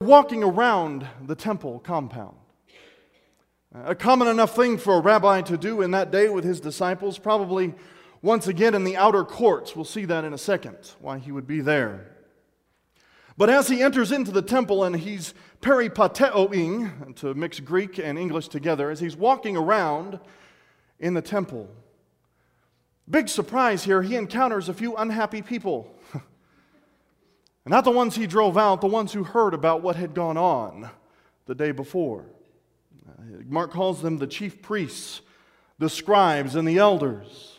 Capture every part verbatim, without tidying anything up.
walking around the temple compound. A common enough thing for a rabbi to do in that day with his disciples, probably once again in the outer courts. We'll see that in a second, why he would be there. But as he enters into the temple and he's peripateoing, to mix Greek and English together, as he's walking around in the temple, big surprise here, he encounters a few unhappy people. Not the ones he drove out, the ones who heard about what had gone on the day before. Mark calls them the chief priests, the scribes, and the elders.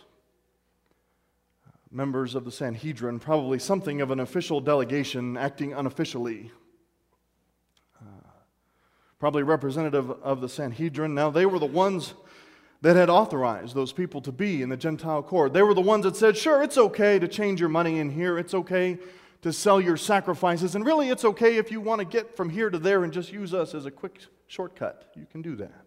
Members of the Sanhedrin, probably something of an official delegation acting unofficially. Uh, probably representative of the Sanhedrin. Now, they were the ones that had authorized those people to be in the Gentile court. They were the ones that said, sure, it's okay to change your money in here. It's okay to sell your sacrifices. And really, it's okay if you want to get from here to there and just use us as a quick shortcut. You can do that.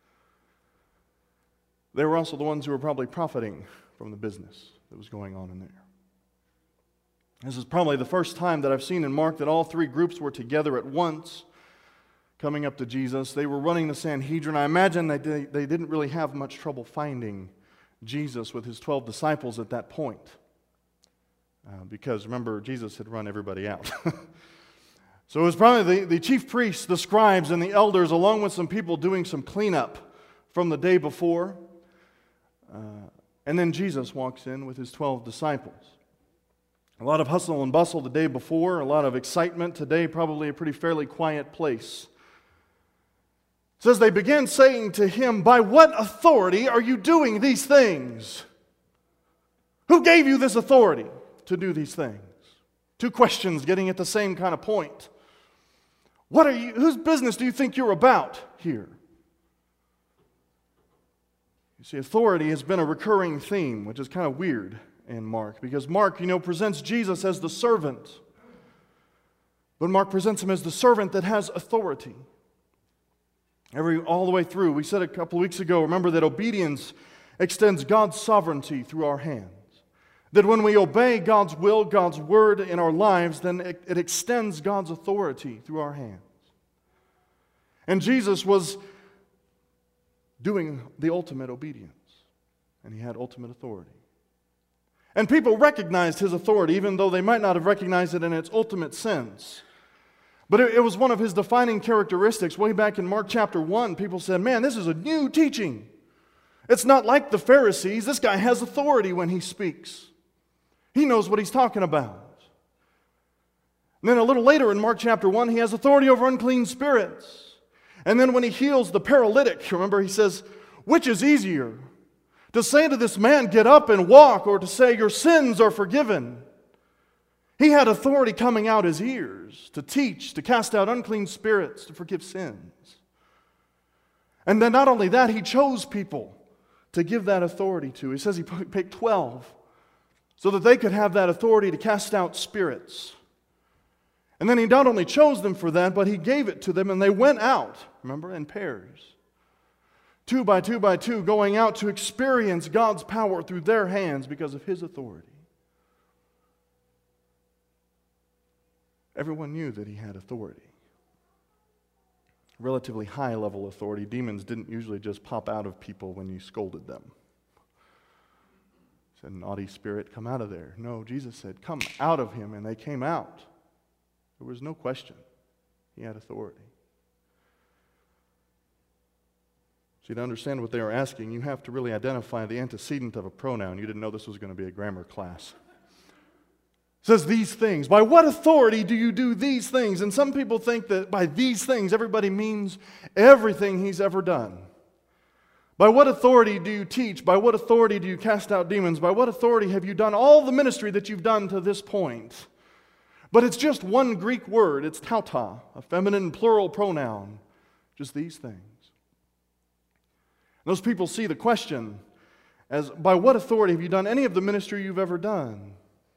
They were also the ones who were probably profiting from the business that was going on in there. This is probably the first time that I've seen in Mark that all three groups were together at once coming up to Jesus. They were running the Sanhedrin. I imagine that they, they didn't really have much trouble finding Jesus with his twelve disciples at that point. Uh, because remember, Jesus had run everybody out. So it was probably the, the chief priests, the scribes, and the elders, along with some people doing some cleanup from the day before. Uh, And then Jesus walks in with his twelve disciples. A lot of hustle and bustle the day before, a lot of excitement. Today, probably a pretty fairly quiet place. It says they began saying to him, by what authority are you doing these things? Who gave you this authority to do these things? Two questions getting at the same kind of point. What are you, whose business do you think you're about here? You see, authority has been a recurring theme, which is kind of weird in Mark, because Mark, you know, presents Jesus as the servant. But Mark presents him as the servant that has authority. Every, all the way through, we said a couple of weeks ago, remember that obedience extends God's sovereignty through our hands. That when we obey God's will, God's word in our lives, then it, it extends God's authority through our hands. And Jesus was doing the ultimate obedience. And he had ultimate authority. And people recognized his authority, even though they might not have recognized it in its ultimate sense. But it, it was one of his defining characteristics. Way back in Mark chapter one, people said, man, this is a new teaching. It's not like the Pharisees. This guy has authority when he speaks. He knows what he's talking about. And then a little later in Mark chapter one, he has authority over unclean spirits. And then when he heals the paralytic, remember he says, which is easier? To say to this man, get up and walk, or to say your sins are forgiven? He had authority coming out his ears to teach, to cast out unclean spirits, to forgive sins. And then not only that, he chose people to give that authority to. He says he picked twelve so that they could have that authority to cast out spirits. And then he not only chose them for that, but he gave it to them, and they went out, remember, in pairs. Two by two by two, going out to experience God's power through their hands because of his authority. Everyone knew that he had authority. Relatively high level authority. Demons didn't usually just pop out of people when you scolded them. Said, naughty spirit, come out of there. No, Jesus said, come out of him, and they came out. There was no question. He had authority. See, to understand what they are asking, you have to really identify the antecedent of a pronoun. You didn't know this was going to be a grammar class. It says these things. By what authority do you do these things? And some people think that by these things, everybody means everything he's ever done. By what authority do you teach? By what authority do you cast out demons? By what authority have you done all the ministry that you've done to this point? But it's just one Greek word. It's tauta, a feminine plural pronoun. Just these things. Those people see the question as, by what authority have you done any of the ministry you've ever done?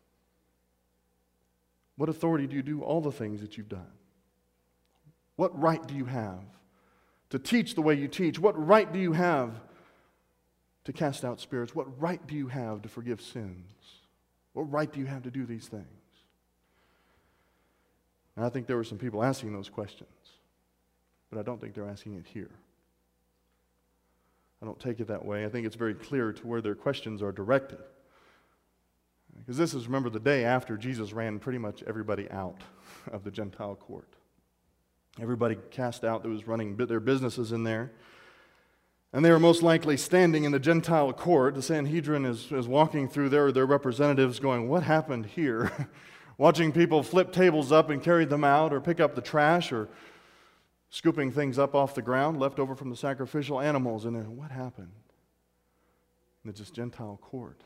What authority do you do all the things that you've done? What right do you have to teach the way you teach? What right do you have to cast out spirits? What right do you have to forgive sins? What right do you have to do these things? And I think there were some people asking those questions, but I don't think they're asking it here. I don't take it that way. I think it's very clear to where their questions are directed. Because this is, remember, the day after Jesus ran pretty much everybody out of the Gentile court. Everybody cast out that was running their businesses in there. And they were most likely standing in the Gentile court. The Sanhedrin is, is walking through there, their representatives going, what happened here? Watching people flip tables up and carry them out, or pick up the trash, or scooping things up off the ground left over from the sacrificial animals. And then, what happened? And it's this Gentile court.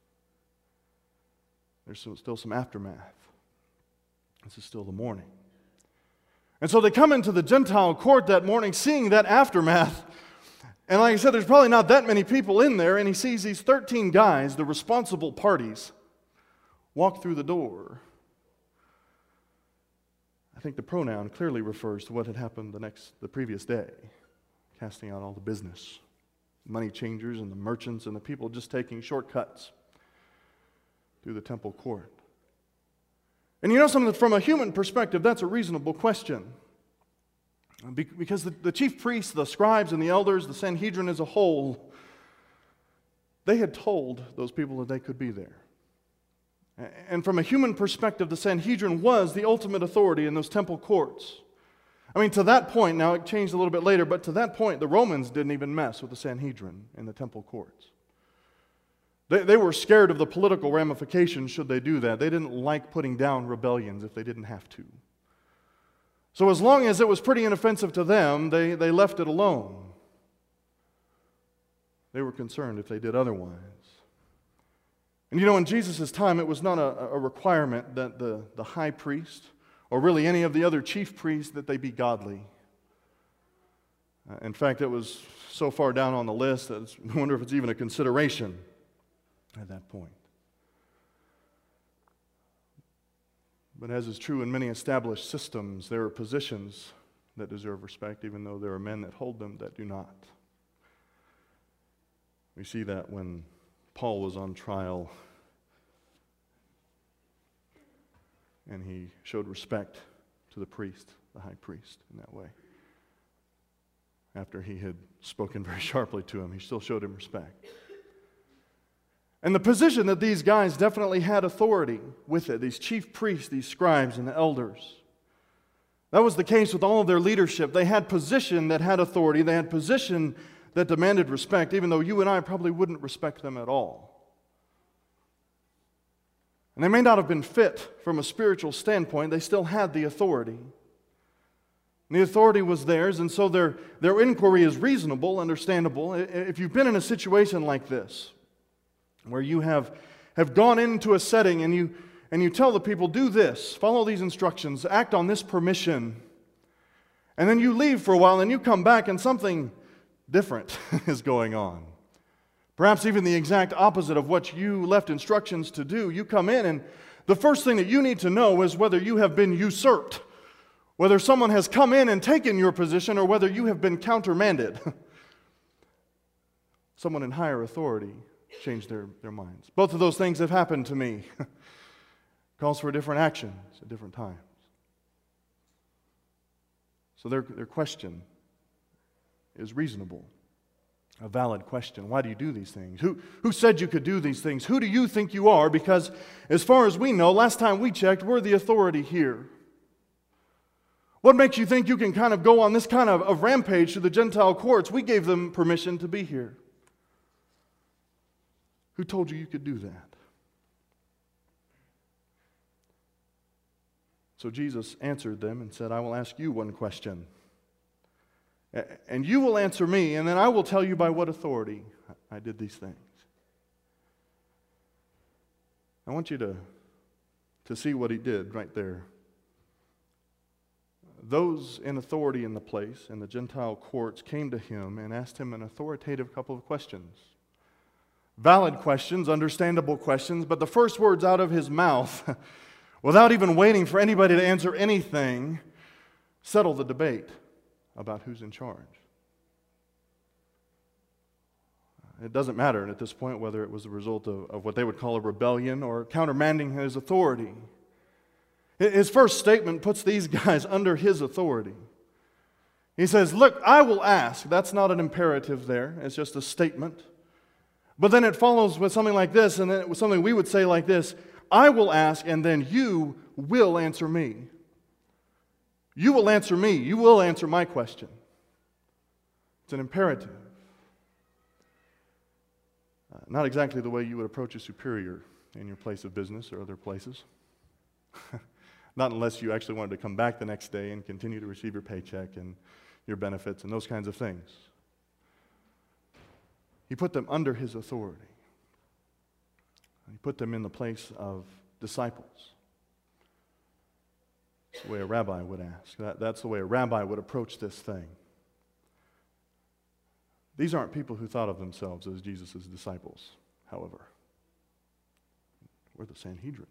There's still some aftermath. This is still the morning. And so they come into the Gentile court that morning, seeing that aftermath. And like I said, there's probably not that many people in there, and he sees these thirteen guys, the responsible parties, walk through the door. I think the pronoun clearly refers to what had happened the next, the previous day, casting out all the business, money changers and the merchants and the people just taking shortcuts through the temple court. And you know something, from a human perspective, that's a reasonable question. Because the, the chief priests, the scribes, and the elders, the Sanhedrin as a whole, they had told those people that they could be there. And from a human perspective, the Sanhedrin was the ultimate authority in those temple courts. I mean, to that point, now it changed a little bit later, but to that point, the Romans didn't even mess with the Sanhedrin in the temple courts. They, they were scared of the political ramifications should they do that. They didn't like putting down rebellions if they didn't have to. So as long as it was pretty inoffensive to them, they, they left it alone. They were concerned if they did otherwise. And you know, in Jesus' time, it was not a, a requirement that the, the high priest, or really any of the other chief priests, that they be godly. Uh, in fact, it was so far down on the list that it's, I wonder if it's even a consideration at that point. But as is true in many established systems, there are positions that deserve respect, even though there are men that hold them that do not. We see that when Paul was on trial and he showed respect to the priest, the high priest, in that way. After he had spoken very sharply to him, he still showed him respect. And the position that these guys definitely had authority with it, these chief priests, these scribes, and the elders. That was the case with all of their leadership. They had position that had authority. They had position that demanded respect, even though you and I probably wouldn't respect them at all. And they may not have been fit from a spiritual standpoint. They still had the authority. And the authority was theirs, and so their, their inquiry is reasonable, understandable. If you've been in a situation like this, where you have, have gone into a setting and you, and you tell the people, do this, follow these instructions, act on this permission, and then you leave for a while and you come back and something different is going on. Perhaps even the exact opposite of what you left instructions to do. You come in and the first thing that you need to know is whether you have been usurped, whether someone has come in and taken your position, or whether you have been countermanded. Someone in higher authority changed their, their minds. Both of those things have happened to me. Calls for different actions at different times. So their, their question is reasonable, a valid question. Why do you do these things? Who, who said you could do these things? Who do you think you are? Because as far as we know, last time we checked, we're the authority here. What makes you think you can kind of go on this kind of, of rampage to the Gentile courts? We gave them permission to be here. Who told you you could do that? So Jesus answered them and said, I will ask you one question. And you will answer me, and then I will tell you by what authority I did these things. I want you to, to see what he did right there. Those in authority in the place, in the Gentile courts, came to him and asked him an authoritative couple of questions. Valid questions, understandable questions, but the first words out of his mouth, without even waiting for anybody to answer anything, settled the debate about who's in charge. It doesn't matter at this point whether it was the result of, of what they would call a rebellion or countermanding his authority. His first statement puts these guys under his authority. He says, look, I will ask. That's not an imperative there. It's just a statement. But then it follows with something like this, and then it was something we would say like this: I will ask, and then you will answer me. You will answer me. You will answer my question. It's an imperative. Uh, not exactly the way you would approach a superior in your place of business or other places. Not unless you actually wanted to come back the next day and continue to receive your paycheck and your benefits and those kinds of things. He put them under his authority. He put them in the place of disciples. That's the way a rabbi would ask. That, that's the way a rabbi would approach this thing. These aren't people who thought of themselves as Jesus' disciples, however. We're the Sanhedrin.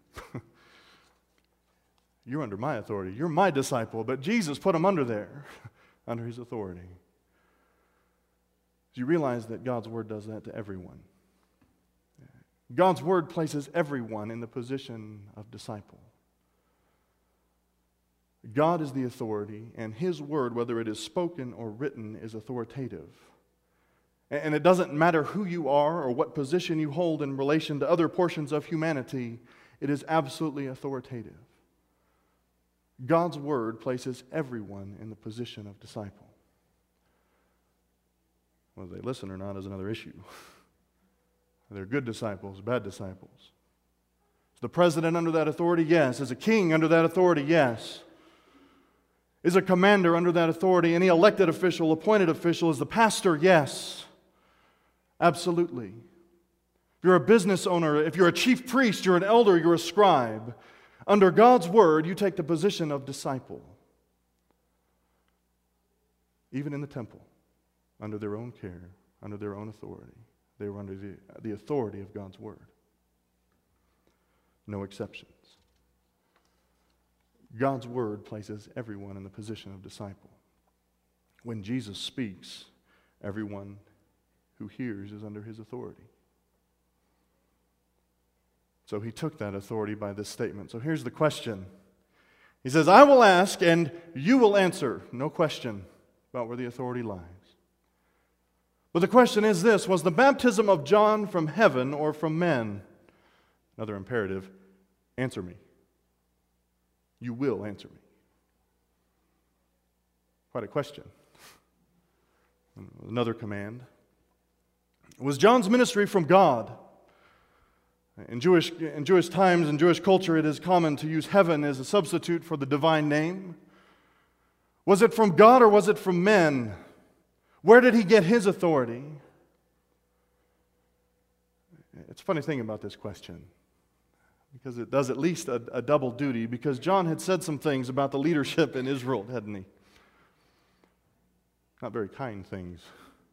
You're under my authority. You're my disciple, but Jesus put them under there, under his authority. Do you realize that God's word does that to everyone? God's word places everyone in the position of disciple. God is the authority, and his word, whether it is spoken or written, is authoritative. And it doesn't matter who you are or what position you hold in relation to other portions of humanity, it is absolutely authoritative. God's word places everyone in the position of disciple. Whether they listen or not is another issue. They're good disciples, bad disciples. Is the president under that authority? Yes. Is a king under that authority? Yes. Is a commander under that authority? Any elected official, appointed official? Is the pastor? Yes. Absolutely. If you're a business owner, if you're a chief priest, you're an elder, you're a scribe, under God's word, you take the position of disciple. Even in the temple, under their own care, under their own authority, they were under the, the authority of God's word. No exceptions. God's word places everyone in the position of disciple. When Jesus speaks, everyone who hears is under his authority. So he took that authority by this statement. So here's the question. He says, I will ask and you will answer. No question about where the authority lies. But the question is this: was the baptism of John from heaven or from men? Another imperative: answer me. You will answer me. Quite a question. Another command. Was John's ministry from God? In Jewish, in Jewish times, in Jewish culture, it is common to use heaven as a substitute for the divine name. Was it from God or was it from men? Where did he get his authority? It's a funny thing about this question, because it does at least a, a double duty, because John had said some things about the leadership in Israel, hadn't he? Not very kind things.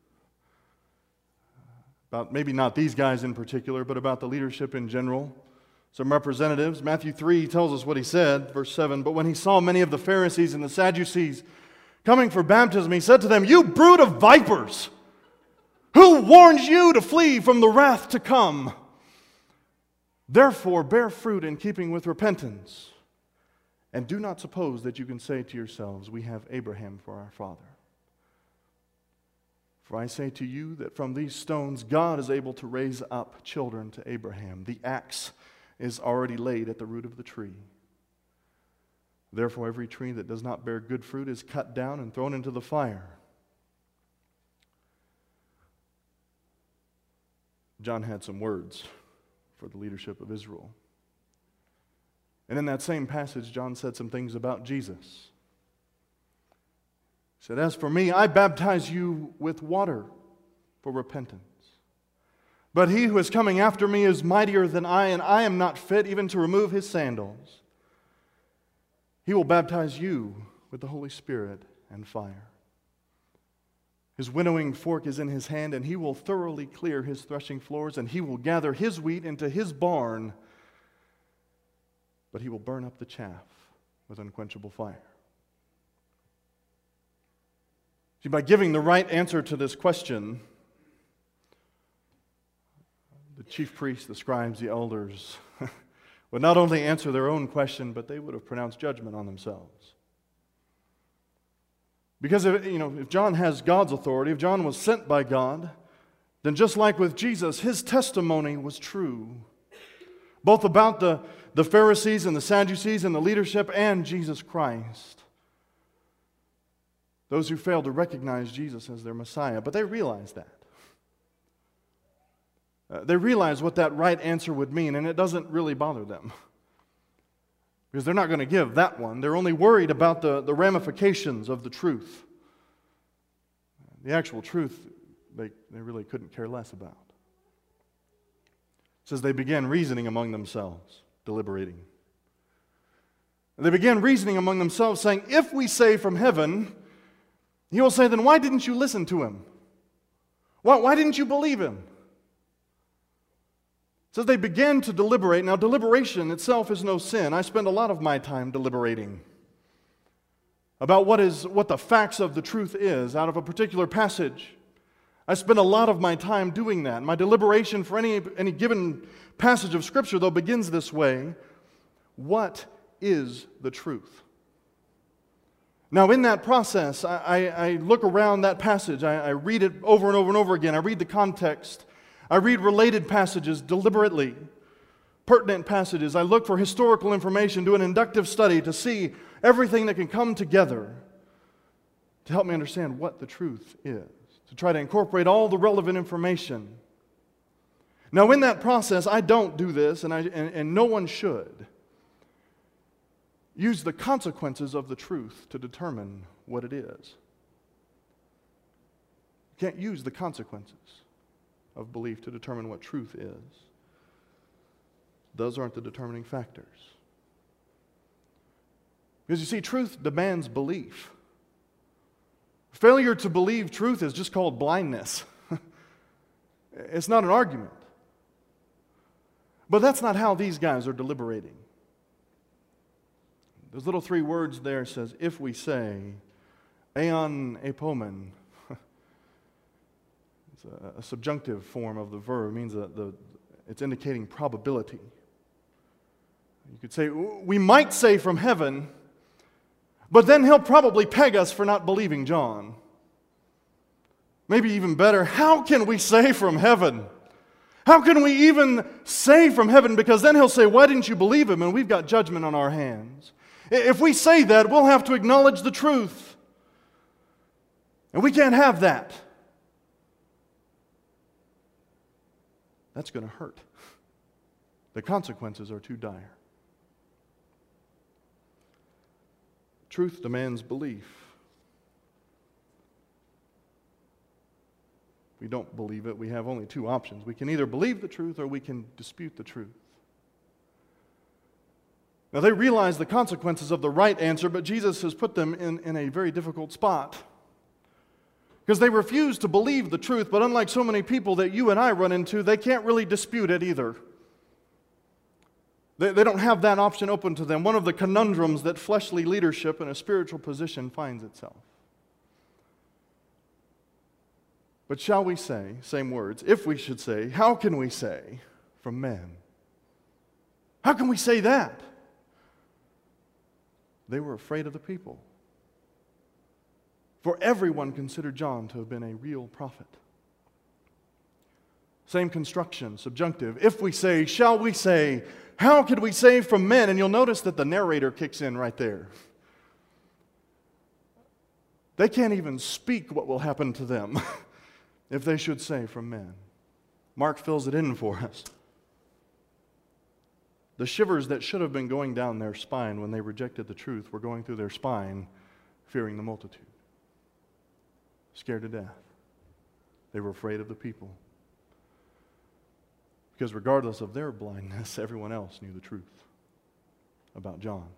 About maybe not these guys in particular, but about the leadership in general. Some representatives. Matthew three tells us what he said, verse seven. But when he saw many of the Pharisees and the Sadducees coming for baptism, he said to them, "You brood of vipers! Who warns you to flee from the wrath to come? Therefore bear fruit in keeping with repentance. And do not suppose that you can say to yourselves, 'We have Abraham for our father.' For I say to you that from these stones God is able to raise up children to Abraham. The axe is already laid at the root of the tree. Therefore every tree that does not bear good fruit is cut down and thrown into the fire." John had some words for the leadership of Israel. And in that same passage, John said some things about Jesus. He said, "As for me, I baptize you with water for repentance. But he who is coming after me is mightier than I, and I am not fit even to remove his sandals. He will baptize you with the Holy Spirit and fire. His winnowing fork is in his hand, and he will thoroughly clear his threshing floors, and he will gather his wheat into his barn, but he will burn up the chaff with unquenchable fire." See, by giving the right answer to this question, the chief priests, the scribes, the elders would not only answer their own question, but they would have pronounced judgment on themselves. Because if, you know, if John has God's authority, if John was sent by God, then just like with Jesus, his testimony was true, both about the, the Pharisees and the Sadducees and the leadership and Jesus Christ. Those who failed to recognize Jesus as their Messiah, but they realized that. Uh, they realize what that right answer would mean, and it doesn't really bother them. Because they're not going to give that one. They're only worried about the, the ramifications of the truth. The actual truth, they, they really couldn't care less about. It says they began reasoning among themselves, deliberating. And they began reasoning among themselves, saying, if we say from heaven, he will say, then why didn't you listen to him? Why, why didn't you believe him? It says they began to deliberate. Now, deliberation itself is no sin. I spend a lot of my time deliberating about what is what the facts of the truth is out of a particular passage. I spend a lot of my time doing that. My deliberation for any, any given passage of Scripture, though, begins this way. What is the truth? Now, in that process, I, I, I look around that passage. I, I read it over and over and over again. I read the context. I read related passages deliberately, pertinent passages. I look for historical information, do an inductive study to see everything that can come together to help me understand what the truth is, to try to incorporate all the relevant information. Now, in that process, I don't do this, and, I, and, and no one should use the consequences of the truth to determine what it is. You can't use the consequences of belief to determine what truth is. Those aren't the determining factors. Because you see, truth demands belief. Failure to believe truth is just called blindness. It's not an argument. But that's not how these guys are deliberating. Those little three words there says, if we say, aeon epomen. It's a, a subjunctive form of the verb. It means that the, it's indicating probability. You could say, we might say from heaven, but then he'll probably peg us for not believing John. Maybe even better, how can we say from heaven? How can we even say from heaven? Because then he'll say, why didn't you believe him? And we've got judgment on our hands. If we say that, we'll have to acknowledge the truth. And we can't have that. That's going to hurt. The consequences are too dire. Truth demands belief. If we don't believe it, we have only two options. We can either believe the truth or we can dispute the truth. Now, they realize the consequences of the right answer, but Jesus has put them in, in a very difficult spot. Because they refuse to believe the truth, but unlike so many people that you and I run into, they can't really dispute it either. They, they don't have that option open to them. One of the conundrums that fleshly leadership in a spiritual position finds itself. But shall we say, same words, if we should say, how can we say from men? How can we say that? They were afraid of the people. For everyone considered John to have been a real prophet. Same construction, subjunctive. If we say, shall we say, how could we say from men? And you'll notice that the narrator kicks in right there. They can't even speak what will happen to them if they should say from men. Mark fills it in for us. The shivers that should have been going down their spine when they rejected the truth were going through their spine, fearing the multitude. Scared to death. They were afraid of the people. Because regardless of their blindness, everyone else knew the truth about John.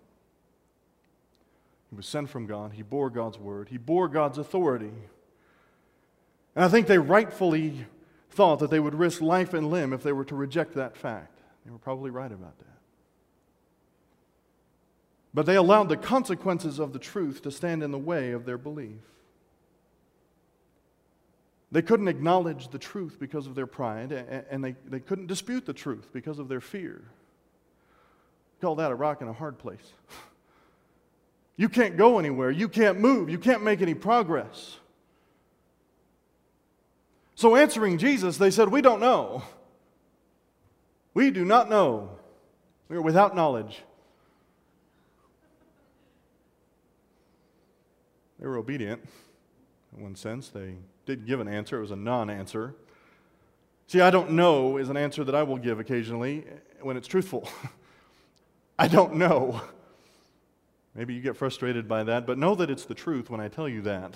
He was sent from God. He bore God's word. He bore God's authority. And I think they rightfully thought that they would risk life and limb if they were to reject that fact. They were probably right about that. But they allowed the consequences of the truth to stand in the way of their belief. They couldn't acknowledge the truth because of their pride, and they, they couldn't dispute the truth because of their fear. Call that a rock in a hard place. You can't go anywhere. You can't move. You can't make any progress. So answering Jesus, they said, we don't know. We do not know. We are without knowledge. They were obedient. In one sense, they did give an answer. It was a non-answer. See, I don't know is an answer that I will give occasionally when it's truthful. I don't know. Maybe you get frustrated by that, but know that it's the truth when I tell you that.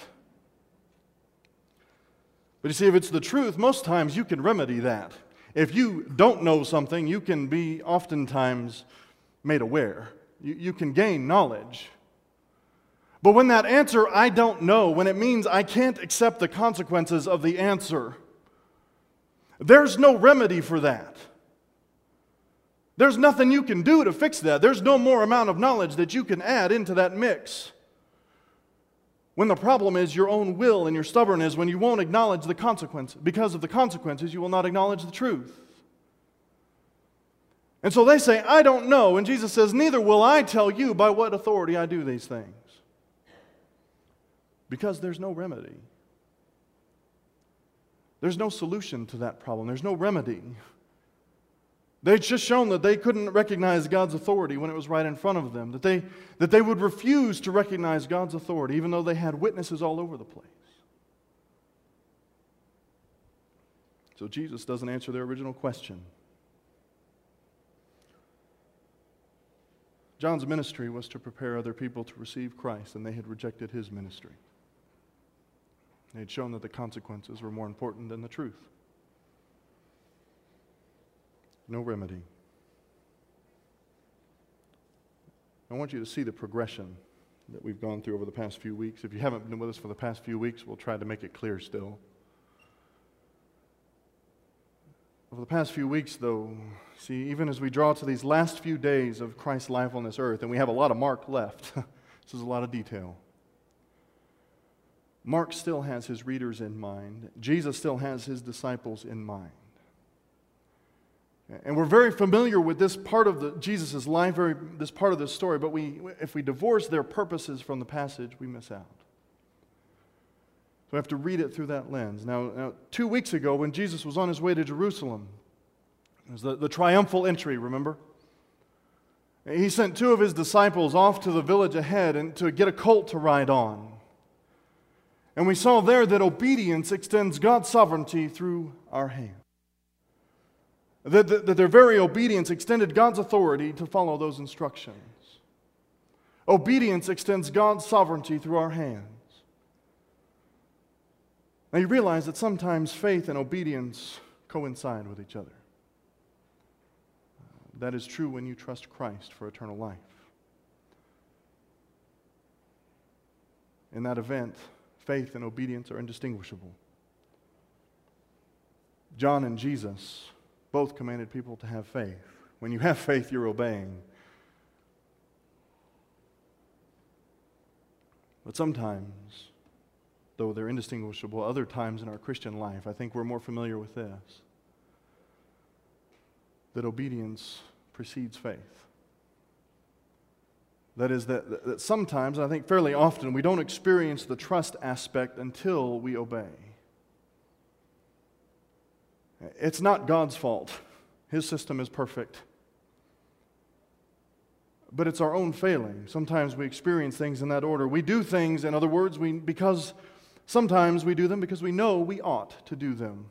But you see, if it's the truth, most times you can remedy that. If you don't know something, you can be oftentimes made aware. You, you can gain knowledge. But when that answer, I don't know, when it means I can't accept the consequences of the answer, there's no remedy for that. There's nothing you can do to fix that. There's no more amount of knowledge that you can add into that mix. When the problem is your own will and your stubbornness, when you won't acknowledge the consequences, because of the consequences, you will not acknowledge the truth. And so they say, I don't know. And Jesus says, neither will I tell you by what authority I do these things. Because there's no remedy. There's no solution to that problem. There's no remedy. They'd just shown that they couldn't recognize God's authority when it was right in front of them, that they, that they would refuse to recognize God's authority even though they had witnesses all over the place. So Jesus doesn't answer their original question. John's ministry was to prepare other people to receive Christ, and they had rejected his ministry. They had shown that the consequences were more important than the truth. No remedy. I want you to see the progression that we've gone through over the past few weeks. If you haven't been with us for the past few weeks, we'll try to make it clear still. Over the past few weeks, though, see, even as we draw to these last few days of Christ's life on this earth, and we have a lot of Mark left, this is a lot of detail. Mark still has his readers in mind. Jesus still has his disciples in mind. And we're very familiar with this part of the, Jesus' life, very, this part of this story, but we, if we divorce their purposes from the passage, we miss out. So we have to read it through that lens. Now, now two weeks ago, when Jesus was on his way to Jerusalem, it was the, the triumphal entry, remember? He sent two of his disciples off to the village ahead and to get a colt to ride on. And we saw there that obedience extends God's sovereignty through our hands. That, that, that their very obedience extended God's authority to follow those instructions. Obedience extends God's sovereignty through our hands. Now you realize that sometimes faith and obedience coincide with each other. That is true when you trust Christ for eternal life. In that event, faith and obedience are indistinguishable. John and Jesus both commanded people to have faith. When you have faith, you're obeying. But sometimes, though they're indistinguishable, other times in our Christian life, I think we're more familiar with this, that obedience precedes faith. That is, that, that sometimes, I think fairly often, we don't experience the trust aspect until we obey. It's not God's fault. His system is perfect. But it's our own failing. Sometimes we experience things in that order. We do things, in other words, we, because sometimes we do them because we know we ought to do them.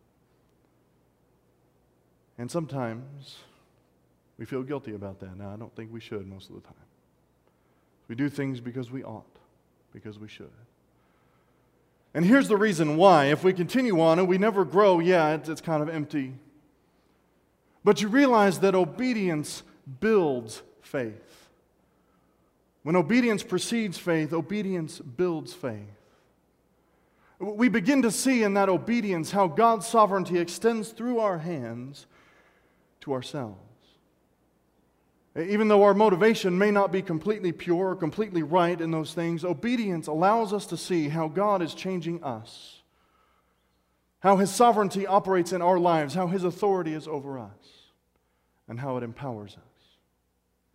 And sometimes we feel guilty about that. Now, I don't think we should most of the time. We do things because we ought, because we should. And here's the reason why. If we continue on and we never grow, yeah, it's, it's kind of empty. But you realize that obedience builds faith. When obedience precedes faith, obedience builds faith. We begin to see in that obedience how God's sovereignty extends through our hands to ourselves. Even though our motivation may not be completely pure or completely right in those things, obedience allows us to see how God is changing us, how His sovereignty operates in our lives, how His authority is over us, and how it empowers us.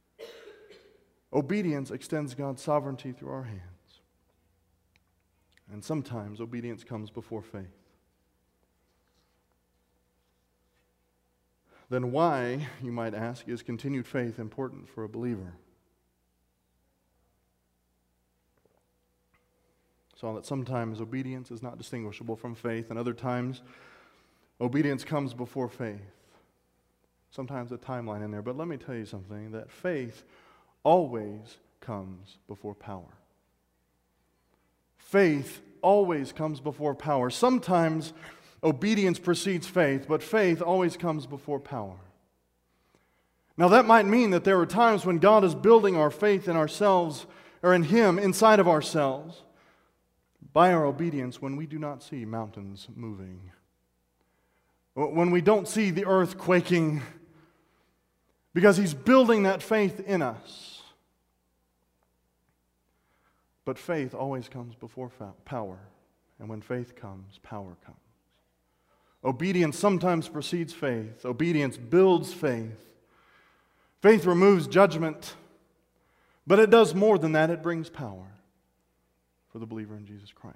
Obedience extends God's sovereignty through our hands. And sometimes obedience comes before faith. Then why, you might ask, is continued faith important for a believer? So that sometimes obedience is not distinguishable from faith, and other times obedience comes before faith. Sometimes a timeline in there, but let me tell you something, that faith always comes before power. Faith always comes before power. Sometimes obedience precedes faith, but faith always comes before power. Now that might mean that there are times when God is building our faith in ourselves, or in Him, inside of ourselves, by our obedience when we do not see mountains moving. When we don't see the earth quaking, because He's building that faith in us. But faith always comes before power, and when faith comes, power comes. Obedience sometimes precedes faith. Obedience builds faith. Faith removes judgment, but it does more than that. It brings power for the believer in Jesus Christ.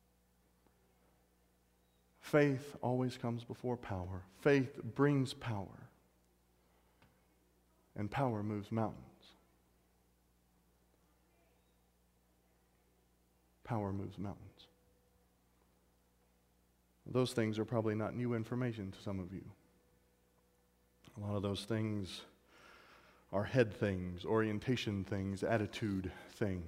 Faith always comes before power. Faith brings power. And power moves mountains. Power moves mountains. Those things are probably not new information to some of you. A lot of those things are head things, orientation things, attitude things.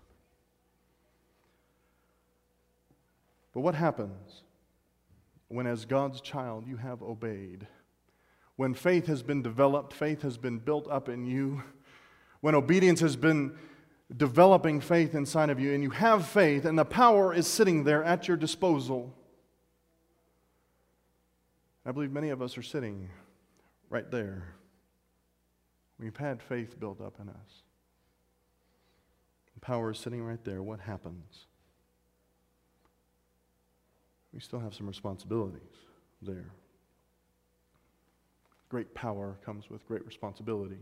But what happens when, as God's child, you have obeyed? When faith has been developed, faith has been built up in you, when obedience has been developing faith inside of you, and you have faith, and the power is sitting there at your disposal. I believe many of us are sitting right there. We've had faith built up in us. The power is sitting right there. What happens? We still have some responsibilities there. Great power comes with great responsibility.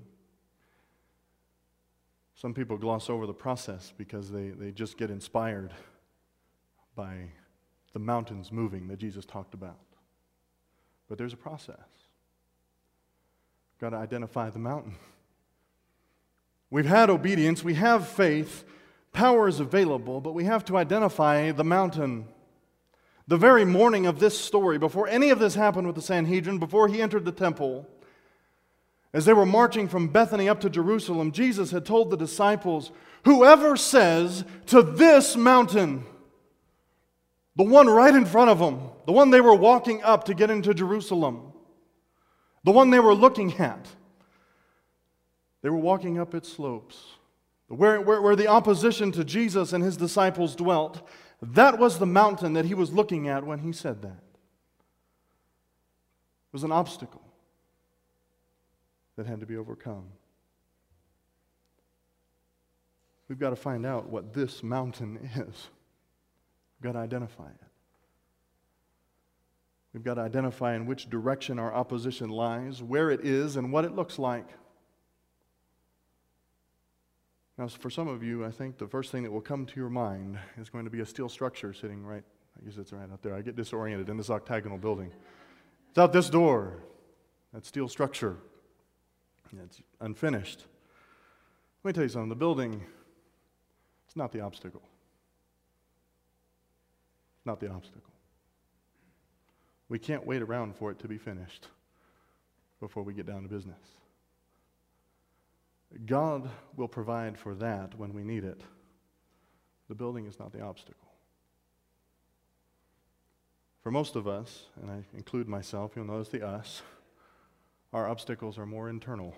Some people gloss over the process because they, they just get inspired by the mountains moving that Jesus talked about. But there's a process. Got to identify the mountain. We've had obedience, we have faith, power is available, but we have to identify the mountain. The very morning of this story, before any of this happened with the Sanhedrin, before He entered the temple, as they were marching from Bethany up to Jerusalem, Jesus had told the disciples, whoever says to this mountain, the one right in front of them, the one they were walking up to get into Jerusalem, the one they were looking at, they were walking up its slopes, where, where, where the opposition to Jesus and His disciples dwelt. That was the mountain that He was looking at when He said that. It was an obstacle that had to be overcome. We've got to find out what this mountain is. We've got to identify it. We've got to identify in which direction our opposition lies, where it is, and what it looks like. Now, for some of you, I think the first thing that will come to your mind is going to be a steel structure sitting right, I guess it's right out there. I get disoriented in this octagonal building. It's out this door, that steel structure. It's unfinished. Let me tell you something. The building is not the obstacle. It's not the obstacle. We can't wait around for it to be finished before we get down to business. God will provide for that when we need it. The building is not the obstacle. For most of us, and I include myself, you'll notice the us, our obstacles are more internal.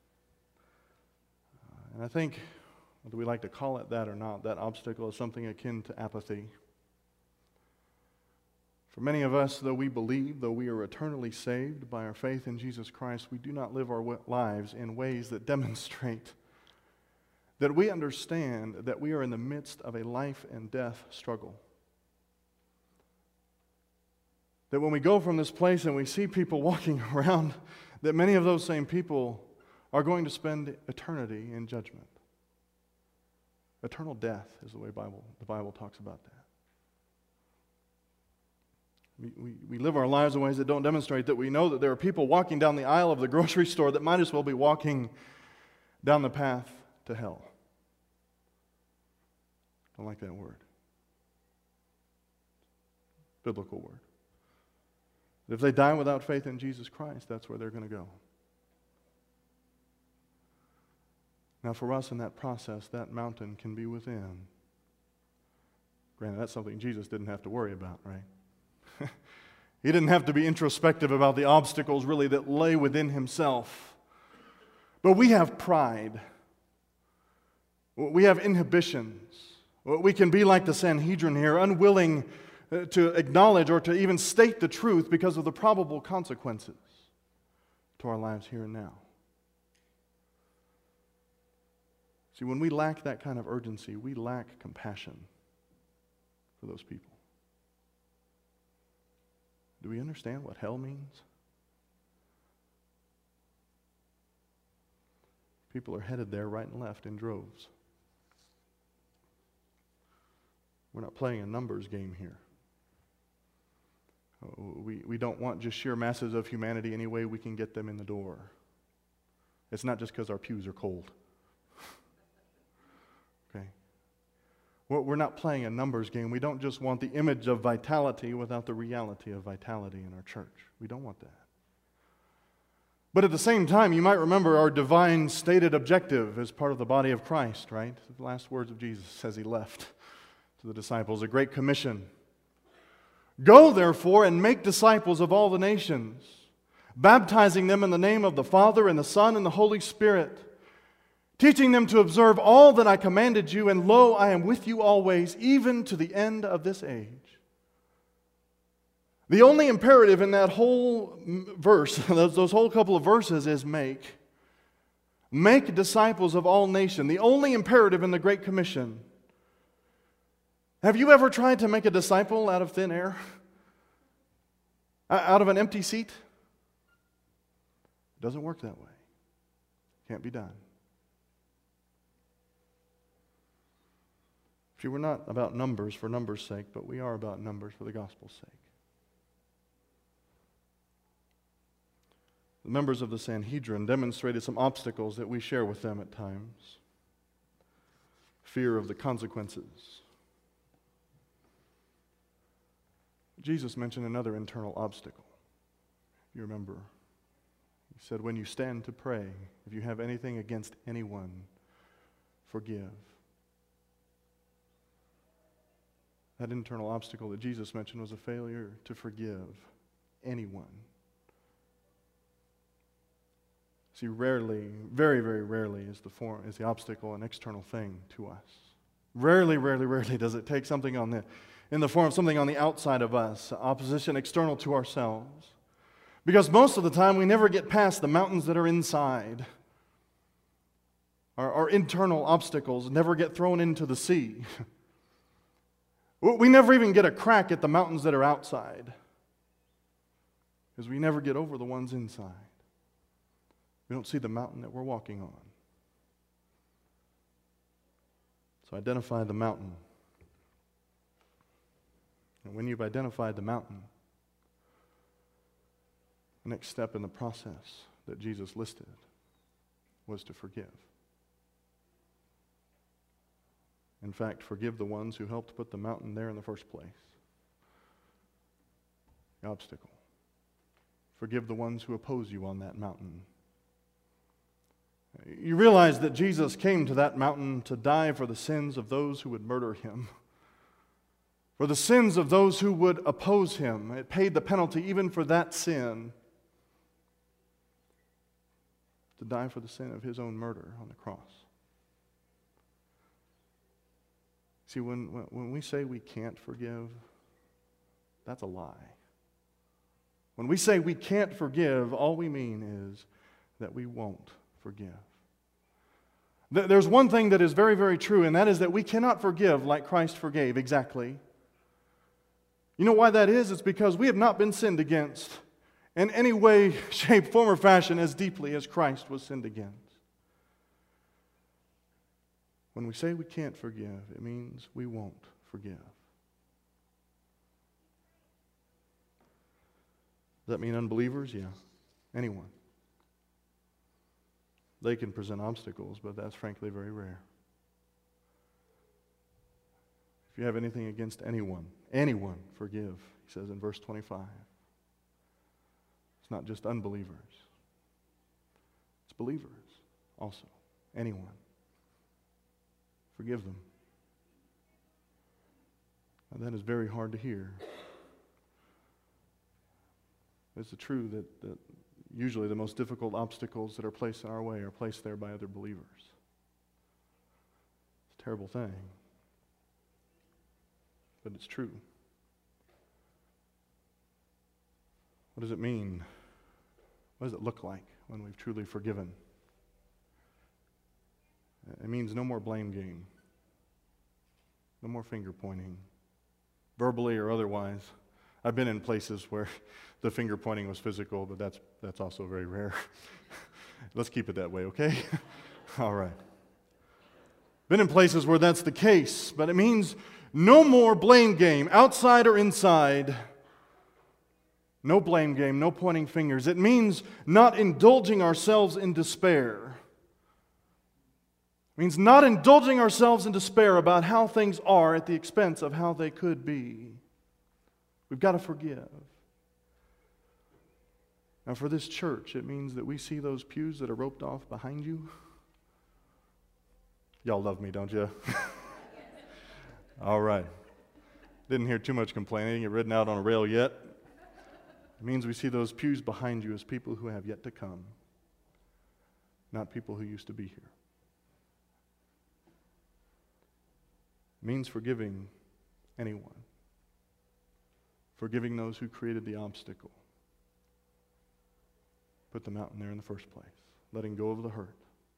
Uh, and I think, whether we like to call it that or not, that obstacle is something akin to apathy. For many of us, though we believe, though we are eternally saved by our faith in Jesus Christ, we do not live our lives in ways that demonstrate that we understand that we are in the midst of a life and death struggle. That when we go from this place and we see people walking around, that many of those same people are going to spend eternity in judgment. Eternal death is the way Bible, the Bible talks about that. We, we, we live our lives in ways that don't demonstrate that we know that there are people walking down the aisle of the grocery store that might as well be walking down the path to hell. I don't like that word. Biblical word. If they die without faith in Jesus Christ, that's where they're going to go. Now, for us in that process, that mountain can be within. Granted, that's something Jesus didn't have to worry about, right? He didn't have to be introspective about the obstacles really that lay within himself. But we have pride. We have inhibitions. We can be like the Sanhedrin here, unwilling to acknowledge or to even state the truth because of the probable consequences to our lives here and now. See, when we lack that kind of urgency, we lack compassion for those people. Do we understand what hell means? People are headed there right and left in droves. We're not playing a numbers game here. We, we don't want just sheer masses of humanity any way we can get them in the door. It's not just because our pews are cold. Okay? We're not playing a numbers game. We don't just want the image of vitality without the reality of vitality in our church. We don't want that. But at the same time, you might remember our divine stated objective as part of the body of Christ, right? The last words of Jesus as he left to the disciples, a great commission. Go, therefore, and make disciples of all the nations, baptizing them in the name of the Father and the Son and the Holy Spirit, teaching them to observe all that I commanded you, and lo, I am with you always, even to the end of this age. The only imperative in that whole verse, those, those whole couple of verses, is make. Make disciples of all nations. The only imperative in the Great Commission. Have you ever tried to make a disciple out of thin air? Out of an empty seat? It doesn't work that way. Can't be done. See, we're not about numbers for numbers' sake, but we are about numbers for the gospel's sake. The members of the Sanhedrin demonstrated some obstacles that we share with them at times. Fear of the consequences. Jesus mentioned another internal obstacle. You remember, he said, when you stand to pray, if you have anything against anyone, forgive. That internal obstacle that Jesus mentioned was a failure to forgive anyone. See, rarely, very, very rarely is the form, is the obstacle an external thing to us. Rarely, rarely, rarely does it take something on the, in the form of something on the outside of us, opposition external to ourselves. Because most of the time we never get past the mountains that are inside. Our, our internal obstacles never get thrown into the sea. We never even get a crack at the mountains that are outside. Because we never get over the ones inside. We don't see the mountain that we're walking on. So identify the mountain. And when you've identified the mountain, the next step in the process that Jesus listed was to forgive. In fact, forgive the ones who helped put the mountain there in the first place. The obstacle. Forgive the ones who oppose you on that mountain. You realize that Jesus came to that mountain to die for the sins of those who would murder him, for the sins of those who would oppose him. It paid the penalty even for that sin, to die for the sin of his own murder on the cross. See, when, when we say we can't forgive, that's a lie. When we say we can't forgive, all we mean is that we won't forgive. There's one thing that is very, very true, and that is that we cannot forgive like Christ forgave exactly. You know why that is? It's because we have not been sinned against in any way, shape, form, or fashion as deeply as Christ was sinned against. When we say we can't forgive, it means we won't forgive. Does that mean unbelievers? Yeah. Anyone. They can present obstacles, but that's frankly very rare. If you have anything against anyone, anyone, forgive, he says in verse twenty-five. It's not just unbelievers. It's believers also. Anyone. Forgive them. Now, that is very hard to hear. It's true that, that usually the most difficult obstacles that are placed in our way are placed there by other believers. It's a terrible thing. But it's true. What does it mean? What does it look like when we've truly forgiven? It means no more blame game. No more finger pointing, verbally or otherwise. I've been in places where the finger pointing was physical, but that's that's also very rare. Let's keep it that way, okay? All right. Been in places where that's the case, but it means no more blame game, outside or inside. No blame game, no pointing fingers. It means not indulging ourselves in despair. It means not indulging ourselves in despair about how things are at the expense of how they could be. We've got to forgive. Now, for this church, it means that we see those pews that are roped off behind you. Y'all love me, don't you? All right. Didn't hear too much complaining. You're ridden out on a rail yet. It means we see those pews behind you as people who have yet to come, not people who used to be here. It means forgiving anyone. Forgiving those who created the obstacle. Put the mountain there in the first place. Letting go of the hurt.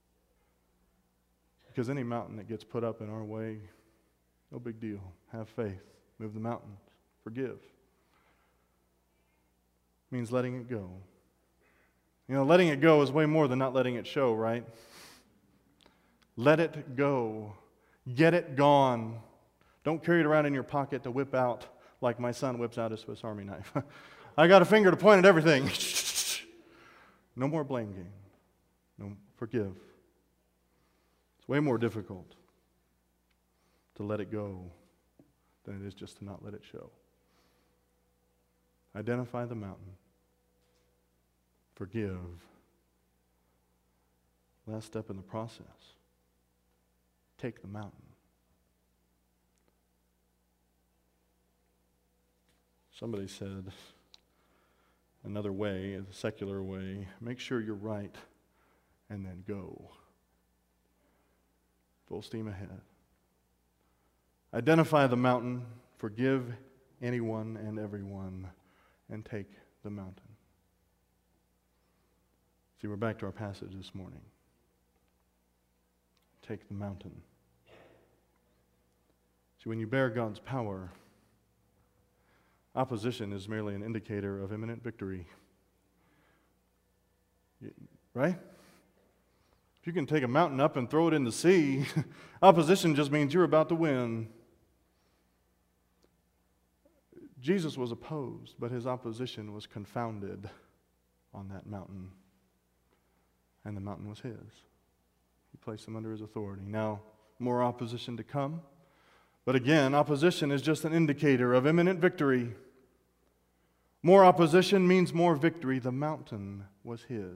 Because any mountain that gets put up in our way, no big deal. Have faith. Move the mountains. Forgive. It means letting it go. You know, letting it go is way more than not letting it show, right? Let it go. Get it gone. Don't carry it around in your pocket to whip out like my son whips out his Swiss Army knife. I got a finger to point at everything. No more blame game. No, forgive. It's way more difficult to let it go than it is just to not let it show. Identify the mountain. Forgive. Last step in the process. Take the mountain. Somebody said another way, a secular way, make sure you're right and then go. Full steam ahead. Identify the mountain, forgive anyone and everyone, and take the mountain. See, we're back to our passage this morning. Take the mountain. See, when you bear God's power, opposition is merely an indicator of imminent victory. Right? If you can take a mountain up and throw it in the sea, opposition just means you're about to win. Jesus was opposed, but his opposition was confounded on that mountain. And the mountain was his. He placed him under his authority. Now, more opposition to come. But again, opposition is just an indicator of imminent victory. More opposition means more victory. The mountain was his.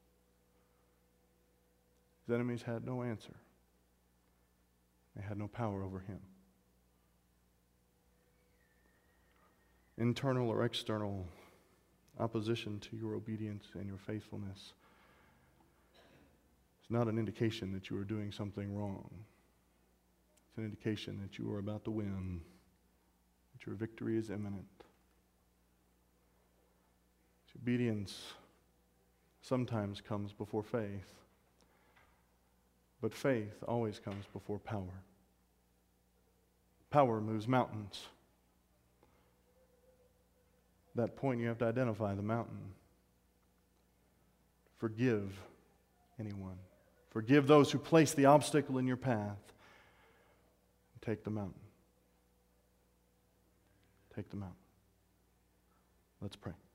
His enemies had no answer. They had no power over him. Internal or external opposition to your obedience and your faithfulness is not an indication that you are doing something wrong. It's an indication that you are about to win, that your victory is imminent. Obedience sometimes comes before faith, but faith always comes before power. Power moves mountains. At that point, you have to identify the mountain. Forgive anyone. Forgive those who place the obstacle in your path. Take the mountain. Take the mountain. Let's pray.